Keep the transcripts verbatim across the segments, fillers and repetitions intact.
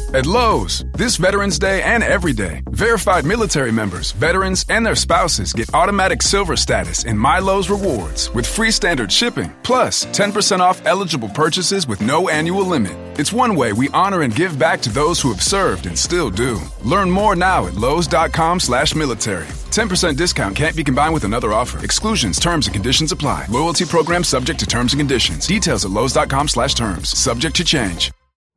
At Lowe's, this Veterans Day and every day, verified military members, veterans, and their spouses get automatic silver status in My Lowe's Rewards with free standard shipping, plus ten percent off eligible purchases with no annual limit. It's one way we honor and give back to those who have served and still do. Learn more now at lowes.com slash military. ten percent discount can't be combined with another offer. Exclusions, terms, and conditions apply. Loyalty program subject to terms and conditions. Details at lowes.com slash terms. Subject to change.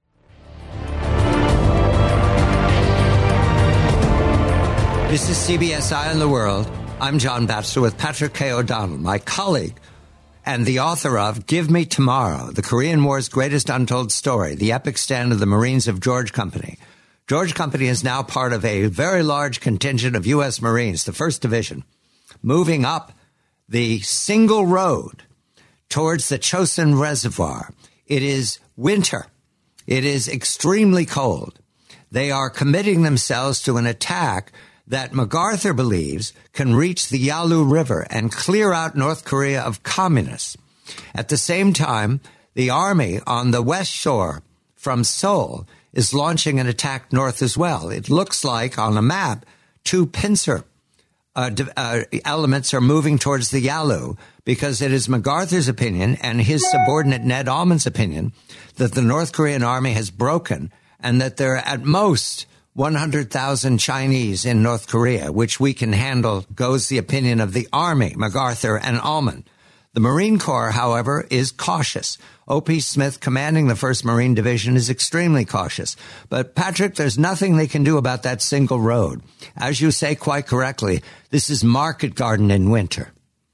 This is C B S Eye on the World. I'm John Batchelor with Patrick K. O'Donnell, my colleague and the author of Give Me Tomorrow, the Korean War's Greatest Untold Story, the epic stand of the Marines of George Company. George Company is now part of a very large contingent of U S Marines, the First Division, moving up the single road towards the Chosin Reservoir. It is winter. It is extremely cold. They are committing themselves to an attack that MacArthur believes can reach the Yalu River and clear out North Korea of communists. At the same time, the army on the west shore from Seoul is launching an attack north as well. It looks like on a map, two pincer uh, uh, elements are moving towards the Yalu because it is MacArthur's opinion and his subordinate Ned Almond's opinion that the North Korean army has broken and that there are at most one hundred thousand Chinese in North Korea, which we can handle, goes the opinion of the Army, MacArthur and Almond. The Marine Corps, however, is cautious. O P. Smith, commanding the first Marine Division, is extremely cautious. But, Patrick, there's nothing they can do about that single road. As you say quite correctly, this is market garden in winter.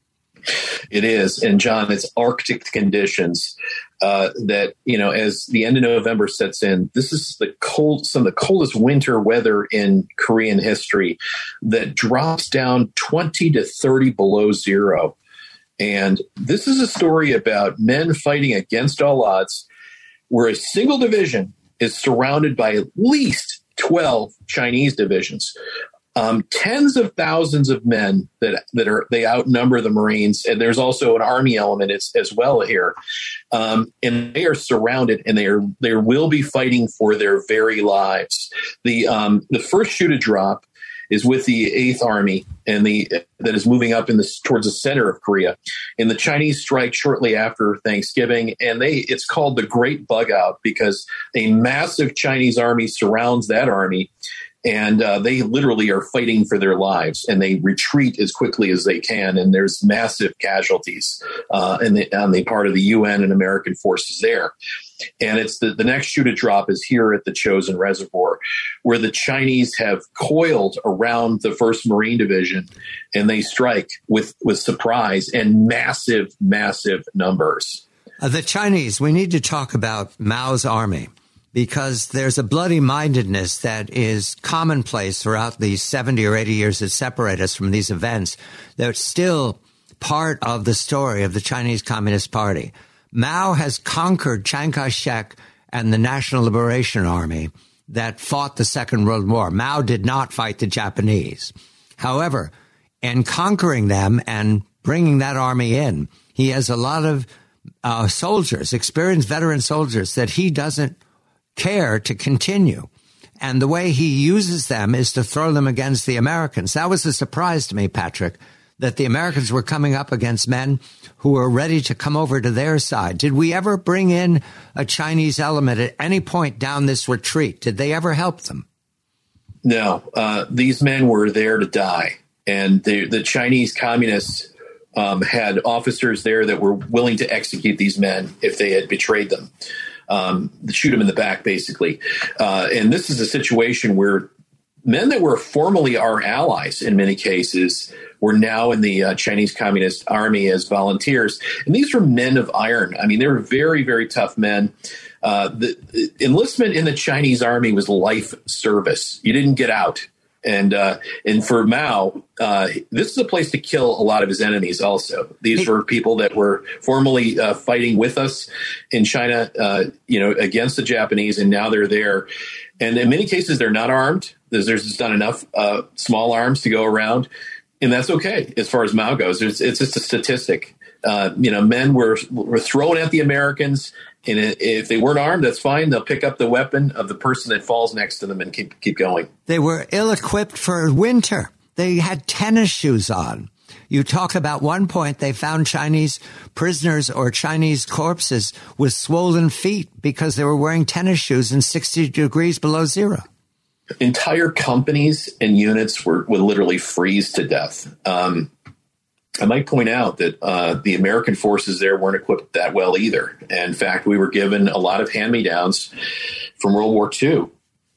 It is. And, John, it's Arctic conditions uh, that, you know, as the end of November sets in, this is the cold, some of the coldest winter weather in Korean history that drops down twenty to thirty below zero. And this is a story about men fighting against all odds, where a single division is surrounded by at least twelve Chinese divisions. Um, tens of thousands of men that that are they outnumber the Marines, and there's also an army element as, as well here. Um, and they are surrounded, and they are they will be fighting for their very lives. The um, the first shoe to drop is with the Eighth Army, and the that is moving up in this towards the center of Korea. And the Chinese strike shortly after Thanksgiving, and they it's called the Great Bug Out because a massive Chinese army surrounds that army. And uh, they literally are fighting for their lives, and they retreat as quickly as they can. And there's massive casualties uh, in the, on the part of the U N and American forces there. And it's the, the next shoe to drop is here at the Chosin Reservoir, where the Chinese have coiled around the first Marine Division, and they strike with, with surprise and massive, massive numbers. Uh, the Chinese, we need to talk about Mao's army, because there's a bloody mindedness that is commonplace throughout the seventy or eighty years that separate us from these events. They're still part of the story of the Chinese Communist Party. Mao has conquered Chiang Kai-shek and the National Liberation Army that fought the Second World War. Mao did not fight the Japanese. However, in conquering them and bringing that army in, he has a lot of uh, soldiers, experienced veteran soldiers, that he doesn't care to continue. And the way he uses them is to throw them against the Americans. That was a surprise to me, Patrick, that the Americans were coming up against men who were ready to come over to their side. Did we ever bring in a Chinese element at any point down this retreat? Did they ever help them? No, uh, these men were there to die. And the, the Chinese communists um, had officers there that were willing to execute these men if they had betrayed them. Um, shoot them in the back, basically. Uh, and this is a situation where men that were formerly our allies in many cases were now in the uh, Chinese Communist Army as volunteers. And these were men of iron. I mean, they were very, very tough men. Uh, the, the enlistment in the Chinese Army was life service. You didn't get out. And uh, and for Mao, uh, this is a place to kill a lot of his enemies also. These were people that were formerly uh, fighting with us in China, uh, you know, against the Japanese, and now they're there. And in many cases, they're not armed. There's, there's just not enough uh, small arms to go around. And that's okay as far as Mao goes. It's, it's just a statistic. Uh, you know, men were were thrown at the Americans, and if they weren't armed, that's fine. They'll pick up the weapon of the person that falls next to them and keep keep going. They were ill-equipped for winter. They had tennis shoes on. You talk about one point they found Chinese prisoners or Chinese corpses with swollen feet because they were wearing tennis shoes in sixty degrees below zero. Entire companies and units were would literally freeze to death. Um, I might point out that uh, the American forces there weren't equipped that well either. In fact, we were given a lot of hand-me-downs from World War Two.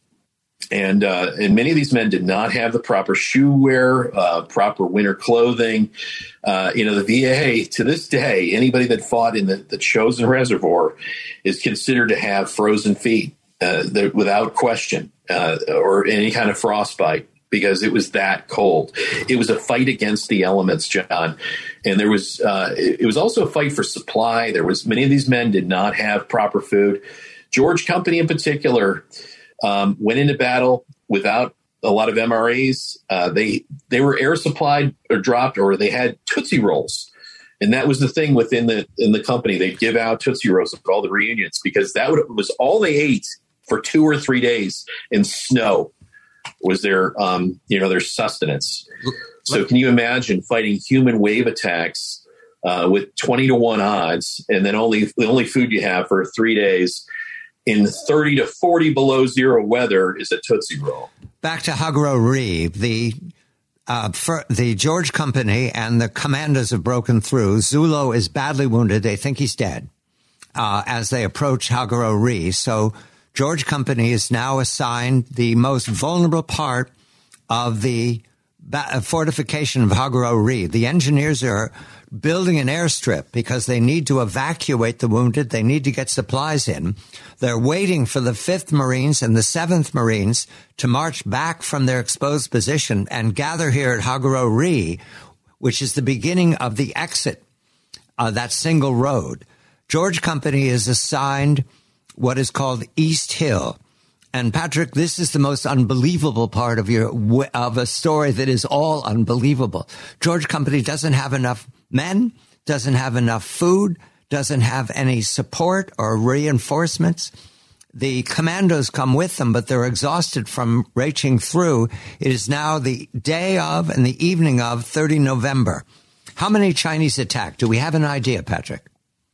And, uh, and many of these men did not have the proper shoe wear, uh, proper winter clothing. Uh, you know, the V A, to this day, anybody that fought in the, the Chosin Reservoir is considered to have frozen feet uh, without question, uh, or any kind of frostbite, because it was that cold. It was a fight against the elements, John. And there was, uh, it was also a fight for supply. There was, many of these men did not have proper food. George Company in particular, um, went into battle without a lot of M R As. Uh, they, they were air supplied or dropped, or they had Tootsie Rolls. And that was the thing within the, in the company. They'd give out Tootsie Rolls at all the reunions because that would, was all they ate for two or three days in snow. Was their, um, you know, their sustenance. So can you imagine fighting human wave attacks uh, with twenty to one odds, and then only the only food you have for three days in thirty to forty below zero weather is a Tootsie Roll. Back to Haguro Ri, the uh, for the George Company and the commandos have broken through. Zulo is badly wounded; they think he's dead uh, as they approach Haguro Ri. So George Company is now assigned the most vulnerable part of the ba- fortification of Haguro Ri. The engineers are building an airstrip because they need to evacuate the wounded. They need to get supplies in. They're waiting for the fifth Marines and the seventh Marines to march back from their exposed position and gather here at Haguro Ri, which is the beginning of the exit, uh, that single road. George Company is assigned what is called East Hill. And Patrick, this is the most unbelievable part of your of a story that is all unbelievable. George Company doesn't have enough men, doesn't have enough food, doesn't have any support or reinforcements. The commandos come with them, but they're exhausted from raging through. It is now the day of and the evening of the thirtieth of November. How many Chinese attacked? Do we have an idea, Patrick?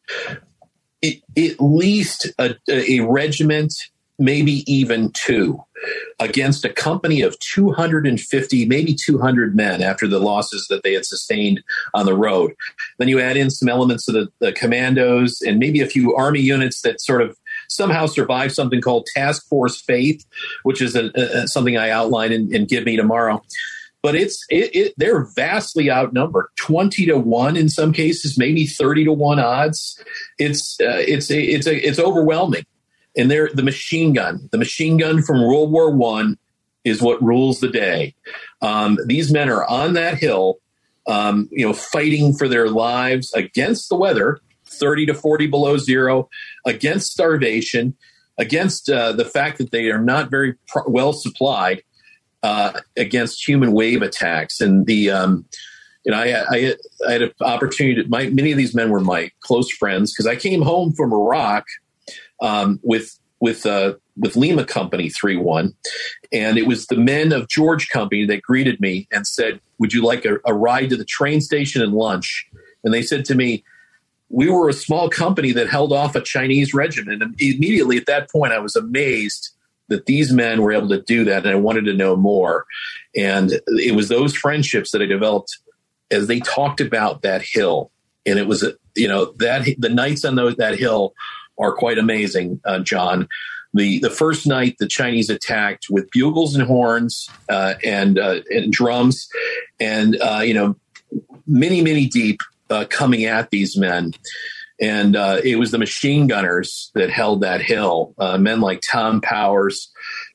It, at least a, a regiment, maybe even two, against a company of two hundred fifty, maybe two hundred men after the losses that they had sustained on the road. Then you add in some elements of the, the commandos and maybe a few Army units that sort of somehow survived something called Task Force Faith, which is a, a, something I outline in, in Give Me Tomorrow. But it's it, it, they're vastly outnumbered, twenty to one in some cases, maybe thirty to one odds. It's uh, it's a, it's a, it's overwhelming, and they're the machine gun. The machine gun from World War One is what rules the day. Um, these men are on that hill, um, you know, fighting for their lives against the weather, thirty to forty below zero, against starvation, against uh, the fact that they are not very pro- well supplied. Uh, against human wave attacks. And the, um, you know, I, I, I had an opportunity to, my, many of these men were my close friends because I came home from Iraq um, with, with, uh, with Lima Company three one. And it was the men of George Company that greeted me and said, would you like a, a ride to the train station and lunch? And they said to me, we were a small company that held off a Chinese regiment. And immediately at that point, I was amazed that these men were able to do that, and I wanted to know more. And it was those friendships that I developed as they talked about that hill. And it was, you know, that the nights on those, that hill are quite amazing, uh, John. The the first night the Chinese attacked with bugles and horns uh, and uh, and drums, and uh, you know, many many deep uh, coming at these men. And uh, it was the machine gunners that held that hill. Uh, men like Tom Powers,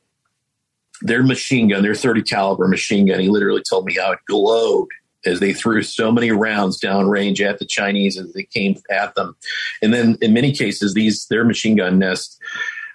their machine gun, their thirty caliber machine gun. He literally told me how it glowed as they threw so many rounds downrange at the Chinese as they came at them. And then in many cases, these their machine gun nests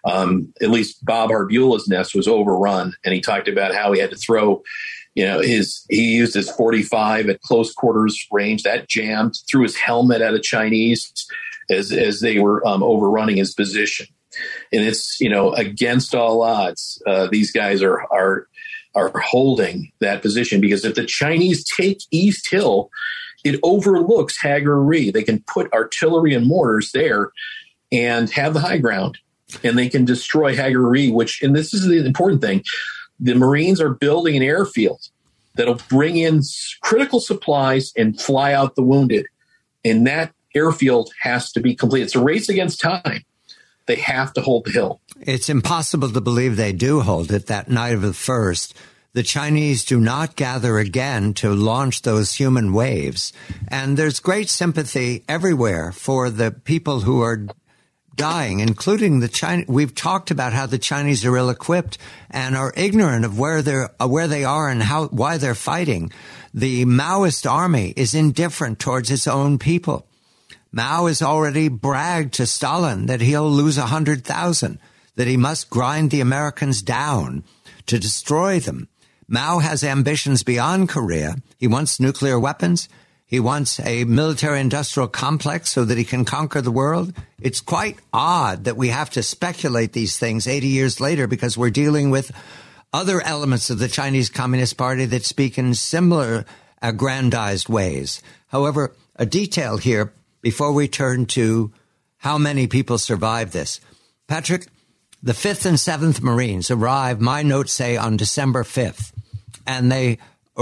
um, at least Bob Harbula's nest was overrun. And he talked about how he had to throw, you know, his, he used his forty-five at close quarters range that jammed, threw his helmet at a Chinese as, as they were um, overrunning his position. And it's, you know, against all odds, uh, these guys are, are, are holding that position, because if the Chinese take East Hill, it overlooks Hagerty. They can put artillery and mortars there and have the high ground, and they can destroy Hagerty, which, and this is the important thing, the Marines are building an airfield that'll bring in critical supplies and fly out the wounded. And that airfield has to be complete. It's a race against time. They have to hold the hill. It's impossible to believe they do hold it that night of the first. The Chinese do not gather again to launch those human waves. And there's great sympathy everywhere for the people who are dying, including the China. We've talked about how the Chinese are ill-equipped and are ignorant of where they're, uh, where they are and how, why they're fighting. The Maoist army is indifferent towards its own people. Mao has already bragged to Stalin that he'll lose a hundred thousand, that he must grind the Americans down to destroy them. Mao has ambitions beyond Korea. He wants nuclear weapons. He wants a military-industrial complex so that he can conquer the world. It's quite odd that we have to speculate these things eighty years later, because we're dealing with other elements of the Chinese Communist Party that speak in similar aggrandized ways. However, a detail here before we turn to how many people survived this. Patrick, the fifth and seventh Marines arrive, my notes say, on December fifth, and they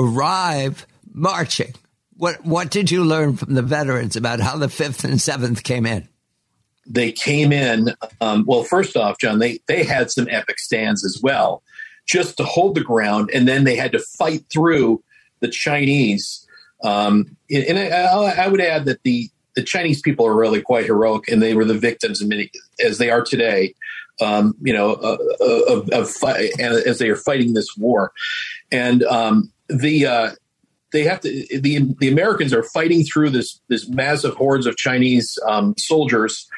arrive marching. What what did you learn from the veterans about how the fifth and seventh came in? They came in, um, well, first off, John, they, they had some epic stands as well, just to hold the ground, and then they had to fight through the Chinese. Um, and I, I would add that the The Chinese people are really quite heroic, and they were the victims, in many, as they are today, um, you know, uh, of, of fight, as they are fighting this war. And um, the uh, they have to the the Americans are fighting through this this massive hordes of Chinese um, soldiers.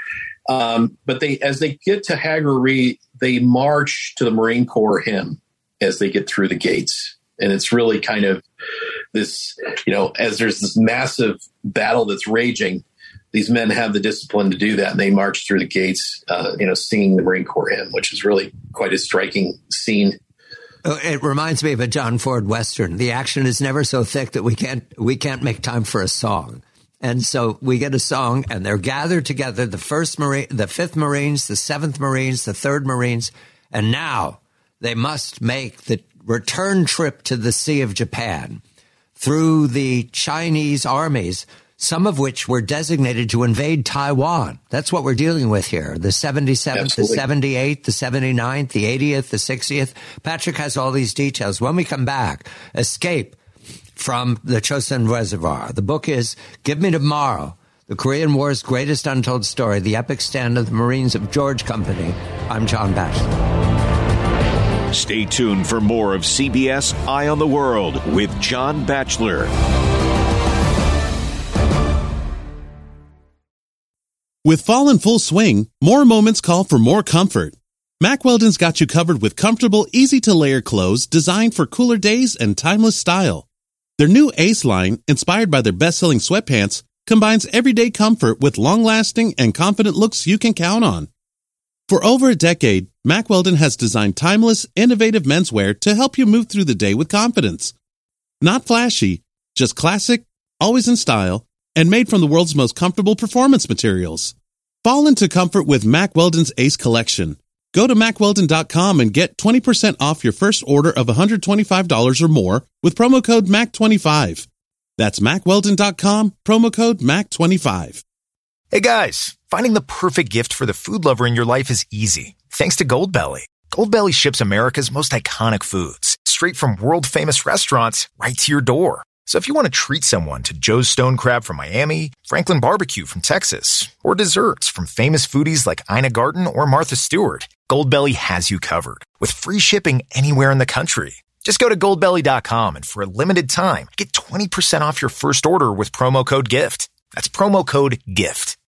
Um, but they, as they get to Hagerty, they march to the Marine Corps hymn as they get through the gates. And it's really kind of this, you know, as there's this massive battle that's raging, these men have the discipline to do that. And they march through the gates, uh, you know, singing the Marine Corps hymn, which is really quite a striking scene. It reminds me of a John Ford Western. The action is never so thick that we can't, we can't make time for a song. And so we get a song, and they're gathered together, the first Marine, the fifth Marines, the seventh Marines, the third Marines. And now they must make the return trip to the Sea of Japan through the Chinese armies, some of which were designated to invade Taiwan. That's what we're dealing with here. The seventy-seventh, Absolutely. The seventy-eighth, the seventy-ninth, the eightieth, the sixtieth. Patrick has all these details. When we come back, escape from the Chosin Reservoir. The book is Give Me Tomorrow, the Korean War's Greatest Untold Story, the epic stand of the Marines of George Company. I'm John Batchelor. Stay tuned for more of C B S Eye on the World with John Batchelor. With fall in full swing, more moments call for more comfort. Mack Weldon's got you covered with comfortable, easy-to-layer clothes designed for cooler days and timeless style. Their new Ace line, inspired by their best-selling sweatpants, combines everyday comfort with long-lasting and confident looks you can count on. For over a decade, Mack Weldon has designed timeless, innovative menswear to help you move through the day with confidence. Not flashy, just classic, always in style, and made from the world's most comfortable performance materials. Fall into comfort with Mack Weldon's Ace collection. Go to mack weldon dot com and get twenty percent off your first order of one hundred twenty-five dollars or more with promo code M A C twenty-five. That's mack weldon dot com, promo code M A C twenty-five. Hey guys, finding the perfect gift for the food lover in your life is easy, thanks to Goldbelly. Goldbelly ships America's most iconic foods, straight from world-famous restaurants right to your door. So if you want to treat someone to Joe's Stone Crab from Miami, Franklin Barbecue from Texas, or desserts from famous foodies like Ina Garten or Martha Stewart, Goldbelly has you covered, with free shipping anywhere in the country. Just go to goldbelly dot com and for a limited time, get twenty percent off your first order with promo code GIFT. That's promo code GIFT.